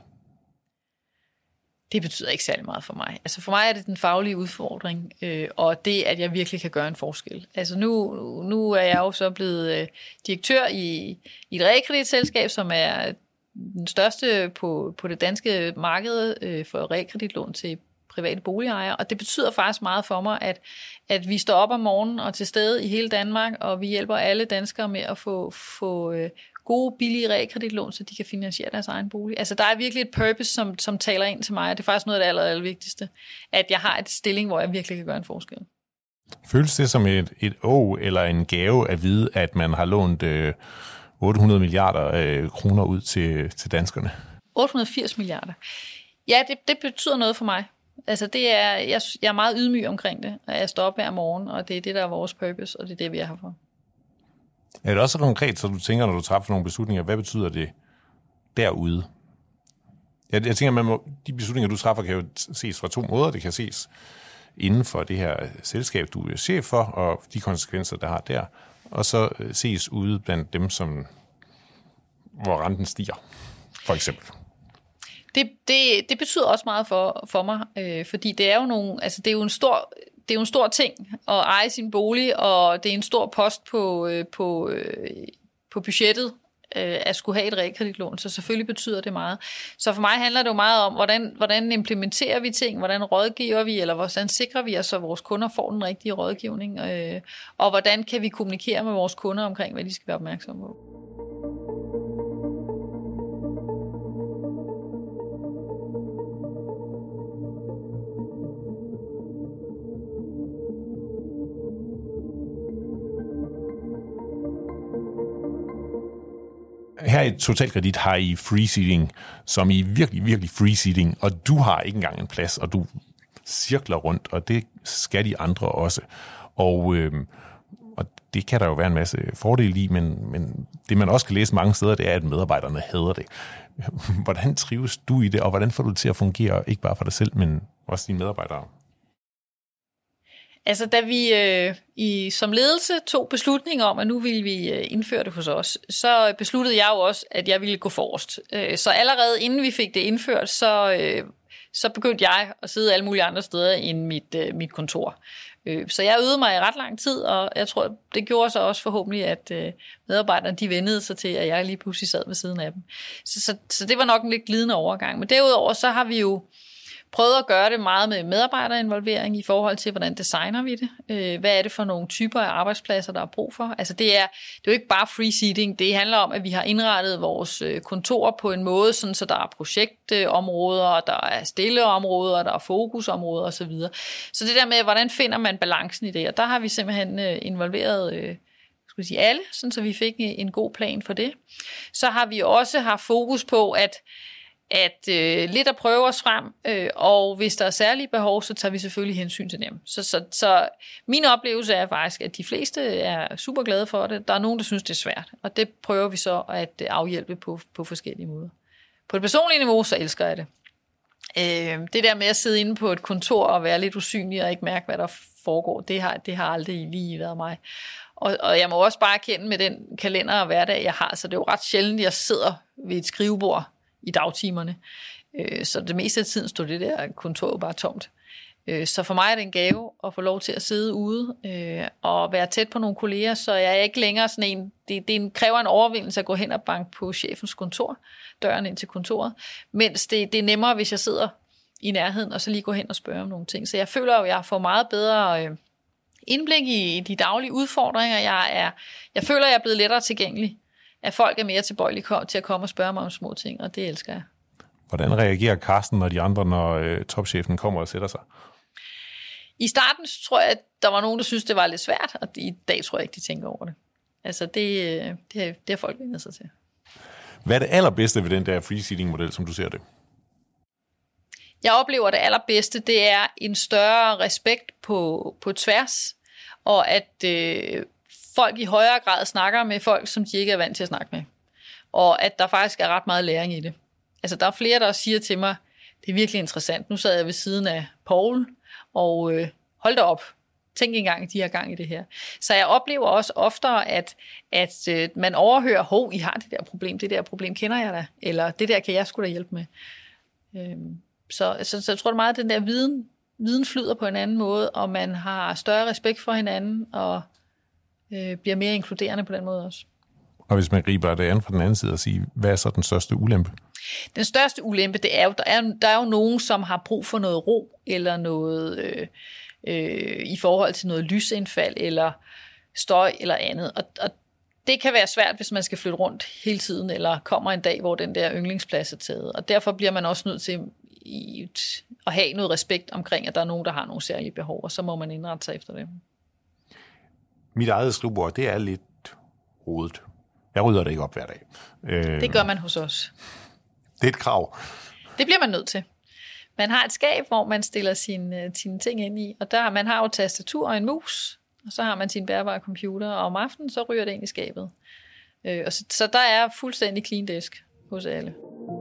[SPEAKER 3] Det betyder ikke særlig meget for mig. Altså for mig er det den faglige udfordring, øh, og det, at jeg virkelig kan gøre en forskel. Altså nu, nu er jeg jo så blevet øh, direktør i, i et realkreditselskab, som er den største på, på det danske marked øh, for realkreditlån til private boligejere, og det betyder faktisk meget for mig, at, at vi står op om morgenen og til stede i hele Danmark, og vi hjælper alle danskere med at få, få øh, gode, billige realkreditlån, så de kan finansiere deres egen bolig. Altså der er virkelig et purpose, som, som taler ind til mig, og det er faktisk noget af det aller, aller vigtigste, at jeg har et stilling, hvor jeg virkelig kan gøre en forskel. Føles
[SPEAKER 2] det som et, et å eller en gave at vide, at man har lånt øh, otte hundrede milliarder øh, kroner ud til, til danskerne?
[SPEAKER 3] otte hundrede og firs milliarder. Ja, det, det betyder noget for mig. Altså det er, jeg, jeg er meget ydmyg omkring det, og jeg står op hver morgen, og det er det, der er vores purpose, og det er det, vi er her for.
[SPEAKER 2] Er det også så konkret, så du tænker, når du træffer nogle beslutninger, hvad betyder det derude? Jeg, jeg tænker, man må, de beslutninger, du træffer, kan jo ses fra to måder. Det kan ses inden for det her selskab, du er chef for, og de konsekvenser, der har der, og så ses ude blandt dem, som, hvor renten stiger, for eksempel.
[SPEAKER 3] Det, det, det betyder også meget for, for mig, øh, fordi det er jo nogle, altså det er jo en stor, det er jo en stor ting at eje sin bolig, og det er en stor post på, øh, på, øh, på budgettet øh, at skulle have et realkreditlån, så selvfølgelig betyder det meget. Så for mig handler det jo meget om, hvordan, hvordan implementerer vi ting, hvordan rådgiver vi, eller hvordan sikrer vi os, så vores kunder får den rigtige rådgivning, øh, og hvordan kan vi kommunikere med vores kunder omkring, hvad de skal være opmærksomme på.
[SPEAKER 2] Her i Totalkredit har I free seating, som I virkelig, virkelig free seating, og du har ikke engang en plads, og du cirkler rundt, og det skal de andre også. Og, øh, og det kan der jo være en masse fordele i, men, men det man også kan læse mange steder, det er, at medarbejderne hader det. Hvordan trives du i det, og hvordan får du det til at fungere, ikke bare for dig selv, men også dine medarbejdere?
[SPEAKER 3] Altså, da vi øh, i, som ledelse tog beslutninger om, at nu ville vi øh, indføre det hos os, så besluttede jeg jo også, at jeg ville gå forrest. Øh, så allerede inden vi fik det indført, så, øh, så begyndte jeg at sidde alle mulige andre steder end mit, øh, mit kontor. Øh, så jeg øvede mig i ret lang tid, og jeg tror, det gjorde så også forhåbentlig, at øh, medarbejderne de vendede sig til, at jeg lige pludselig sad ved siden af dem. Så, så, så det var nok en lidt glidende overgang. Men derudover så har vi jo prøvet at gøre det meget med medarbejderinvolvering i forhold til, hvordan designer vi det. Hvad er det for nogle typer af arbejdspladser, der er brug for? Altså det er, det er jo ikke bare free seating. Det handler om, at vi har indrettet vores kontor på en måde, sådan, så der er projektområder, der er stilleområder, der er fokusområder osv. Så det der med, hvordan finder man balancen i det? Og der har vi simpelthen involveret skal sige, alle, sådan, så vi fik en god plan for det. Så har vi også haft fokus på, at at øh, lidt at prøve os frem, øh, og hvis der er særlige behov, så tager vi selvfølgelig hensyn til dem. Så, så, så min oplevelse er faktisk, at de fleste er super glade for det. Der er nogen, der synes, det er svært, og det prøver vi så at afhjælpe på, på forskellige måder. På et personligt niveau, så elsker jeg det. Øh, det der med at sidde inde på et kontor og være lidt usynlig og ikke mærke, hvad der foregår, det har, det har aldrig lige været mig. Og, og jeg må også bare erkende med den kalender og hverdag, jeg har, så det er jo ret sjældent, at jeg sidder ved et skrivebord i dagtimerne. Så det meste af tiden stod det der kontor bare tomt. Så for mig er det en gave at få lov til at sidde ude og være tæt på nogle kolleger, så jeg er ikke længere sådan en, det, det kræver en overvindelse at gå hen og banke på chefens kontor, døren ind til kontoret, mens det, det er nemmere, hvis jeg sidder i nærheden, og så lige gå hen og spørge om nogle ting. Så jeg føler jo, at jeg får meget bedre indblik i de daglige udfordringer. Jeg, er, jeg føler, at jeg er blevet lettere tilgængelig, at folk er mere tilbøjelige til at komme og spørge mig om små ting, og det elsker jeg. Hvordan reagerer Carsten og de andre, når øh, topchefen kommer og sætter sig? I starten tror jeg, at der var nogen, der synes det var lidt svært, og i dag tror jeg ikke, de tænker over det. Altså, det, det, det har folk vendt sig til. Hvad er det allerbedste ved den der free-seating-model, som du ser det? Jeg oplever, at det allerbedste, det er en større respekt på, på tværs, og at øh, folk i højere grad snakker med folk, som de ikke er vant til at snakke med. Og at der faktisk er ret meget læring i det. Altså, der er flere, der siger til mig, det er virkelig interessant. Nu sad jeg ved siden af Paul, og øh, hold da op. Tænk engang, de har gang i det her. Så jeg oplever også oftere, at, at øh, man overhører, hov, I har det der problem, det der problem kender jeg da, eller det der kan jeg sgu da hjælpe med. Øhm, så, så, så jeg tror det meget, at den der viden, viden flyder på en anden måde, og man har større respekt for hinanden, og øh, bliver mere inkluderende på den måde også. Og hvis man griber det an fra den anden side og siger, hvad er så den største ulempe? Den største ulempe, det er jo, der er, der er jo nogen, som har brug for noget ro, eller noget øh, øh, i forhold til noget lysindfald, eller støj, eller andet. Og, og det kan være svært, hvis man skal flytte rundt hele tiden, eller kommer en dag, hvor den der yndlingsplads er taget. Og derfor bliver man også nødt til i, at have noget respekt omkring, at der er nogen, der har nogle særlige behov, og så må man indrette sig efter det. Mit eget skrivebord, det er lidt rodet. Jeg rydder det ikke op hver dag. Øh, det gør man hos os. Det er et krav. Det bliver man nødt til. Man har et skab, hvor man stiller sine, sine ting ind i, og der man har jo tastatur og en mus, og så har man sin bærbare computer, og om aftenen så ryger det ind i skabet. Øh, og så, så der er fuldstændig clean desk hos alle.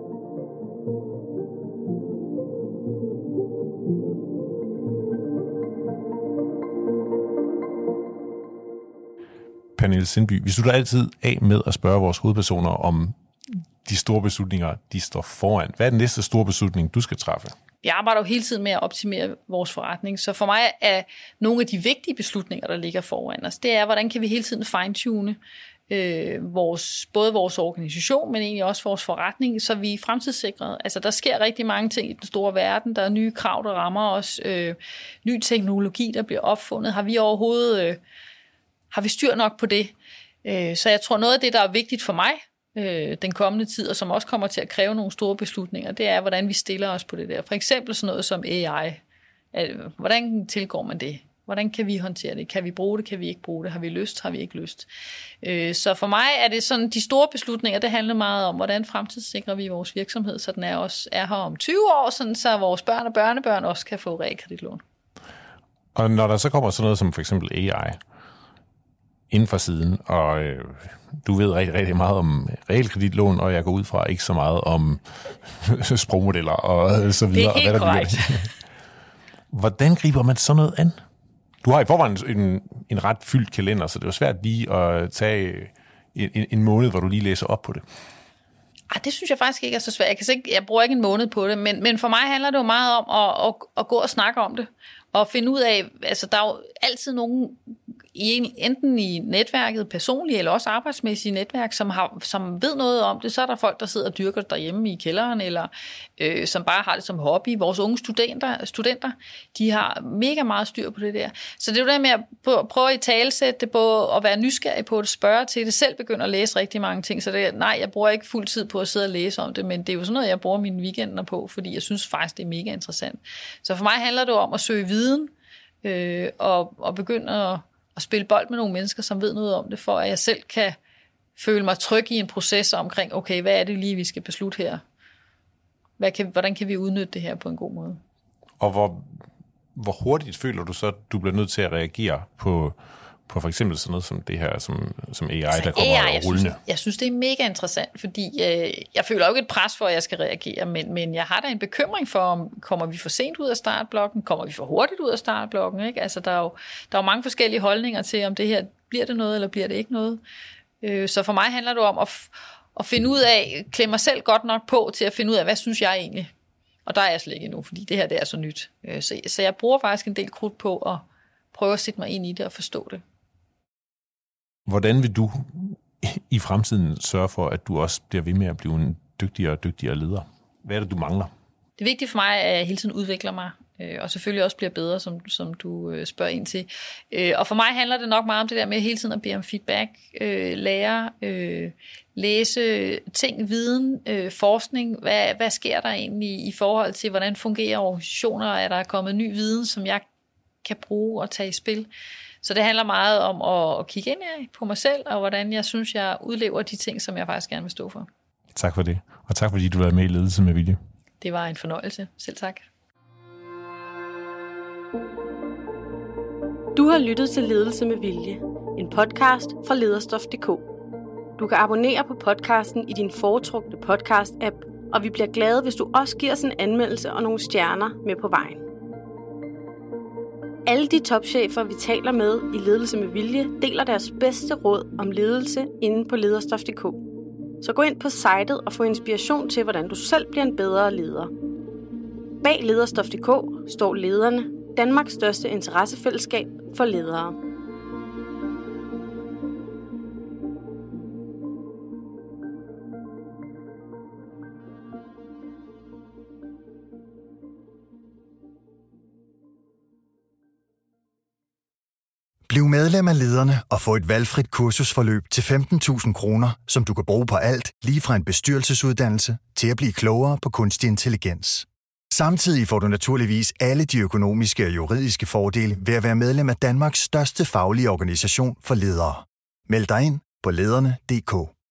[SPEAKER 3] Pernille Sindby, vi slutter altid af med at spørge vores hovedpersoner om de store beslutninger, de står foran. Hvad er den næste store beslutning, du skal træffe? Jeg arbejder jo hele tiden med at optimere vores forretning, så for mig er nogle af de vigtige beslutninger, der ligger foran os, det er, hvordan kan vi hele tiden fine-tune øh, vores, både vores organisation, men egentlig også vores forretning, så vi er fremtidssikret. Altså, der sker rigtig mange ting i den store verden. Der er nye krav, der rammer os. Øh, ny teknologi, der bliver opfundet. Har vi overhovedet øh, har vi styr nok på det? Øh, så jeg tror, noget af det, der er vigtigt for mig, den kommende tid, og som også kommer til at kræve nogle store beslutninger, det er, hvordan vi stiller os på det der. For eksempel sådan noget som A I. Hvordan tilgår man det? Hvordan kan vi håndtere det? Kan vi bruge det? Kan vi ikke bruge det? Har vi lyst? Har vi ikke lyst? Så for mig er det sådan, de store beslutninger, det handler meget om, hvordan fremtidssikrer vi vores virksomhed, så den er, også, er her om tyve år, sådan, så vores børn og børnebørn også kan få realkreditlån. Og når der så kommer sådan noget som for eksempel A I, inden for siden, og øh, du ved rigtig, rigtig meget om realkreditlån, og jeg går ud fra ikke så meget om sprogmodeller og så videre. Det er helt korrekt. Hvordan griber man sådan noget an?
[SPEAKER 2] Du har i forvejen en, en ret fyldt kalender, så det er svært lige at tage en, en måned, hvor du lige læser op på det.
[SPEAKER 3] Ah, det synes jeg faktisk ikke er så svært. Jeg, kan ikke, jeg bruger ikke en måned på det, men, men for mig handler det jo meget om at, at, at gå og snakke om det, og finde ud af, altså der er jo altid nogen, i, enten i netværket personligt, eller også arbejdsmæssige netværk, som, har, som ved noget om det. Så er der folk, der sidder og dyrker derhjemme i kælderen, eller øh, som bare har det som hobby. Vores unge studenter, studenter, de har mega meget styr på det der. Så det er jo det med at prøve at italesætte det på, at være nysgerrig på det, spørge til det, selv begynde at læse rigtig mange ting. Så det, nej, jeg bruger ikke fuld tid på at sidde og læse om det, men det er jo sådan noget, jeg bruger mine weekender på, fordi jeg synes faktisk, det er mega interessant. Så for mig handler det om at søge viden, øh, og, og begynde at at spille bold med nogle mennesker, som ved noget om det, for at jeg selv kan føle mig tryg i en proces omkring, okay, hvad er det lige, vi skal beslutte her? Hvad kan, hvordan kan vi udnytte det her på en god måde?
[SPEAKER 2] Og hvor, hvor hurtigt føler du så, at du bliver nødt til at reagere på, på for eksempel sådan noget som det her, som, som A I, altså, der kommer
[SPEAKER 3] A I, jeg
[SPEAKER 2] rullende?
[SPEAKER 3] Synes, jeg synes, det er mega interessant, fordi øh, jeg føler jo ikke et pres for, at jeg skal reagere, men, men jeg har da en bekymring for, om kommer vi for sent ud af startblokken, kommer vi for hurtigt ud af startblokken, ikke? Altså, der er jo der er jo mange forskellige holdninger til, om det her, bliver det noget, eller bliver det ikke noget. Øh, så for mig handler det om at, at finde ud af, klemme mig selv godt nok på, til at finde ud af, hvad synes jeg egentlig? Og der er jeg slet ikke endnu, fordi det her, det er så nyt. Øh, så, så jeg bruger faktisk en del krudt på at prøve at sætte mig ind i det og forstå det.
[SPEAKER 2] Hvordan vil du i fremtiden sørge for, at du også bliver ved med at blive en dygtigere og dygtigere leder? Hvad er det, du mangler?
[SPEAKER 3] Det vigtige for mig er, at jeg hele tiden udvikler mig, og selvfølgelig også bliver bedre, som, som du spørger ind til. Og for mig handler det nok meget om det der med hele tiden at bede om feedback, lære, læse ting, viden, forskning. Hvad, hvad sker der egentlig i forhold til, hvordan fungerer organisationer? Er der kommet ny viden, som jeg kan bruge og tage i spil? Så det handler meget om at kigge ind på mig selv, og hvordan jeg synes, jeg udlever de ting, som jeg faktisk gerne vil stå for.
[SPEAKER 2] Tak for det, og tak fordi du var med i Ledelse med Vilje.
[SPEAKER 3] Det var en fornøjelse. Selv tak.
[SPEAKER 4] Du har lyttet til Ledelse med Vilje, en podcast fra lederstof punktum d k. Du kan abonnere på podcasten i din foretrukne podcast-app, og vi bliver glade, hvis du også giver os en anmeldelse og nogle stjerner med på vejen. Alle de topchefer, vi taler med i Ledelse med Vilje, deler deres bedste råd om ledelse inde på lederstof punktum d k. Så gå ind på sitet og få inspiration til, hvordan du selv bliver en bedre leder. Bag lederstof punktum d k står Lederne, Danmarks største interessefællesskab for ledere.
[SPEAKER 1] Bliv medlem af Lederne og få et valgfrit kursusforløb til femten tusind kroner, som du kan bruge på alt, lige fra en bestyrelsesuddannelse til at blive klogere på kunstig intelligens. Samtidig får du naturligvis alle de økonomiske og juridiske fordele ved at være medlem af Danmarks største faglige organisation for ledere. Meld dig ind på lederne punktum d k.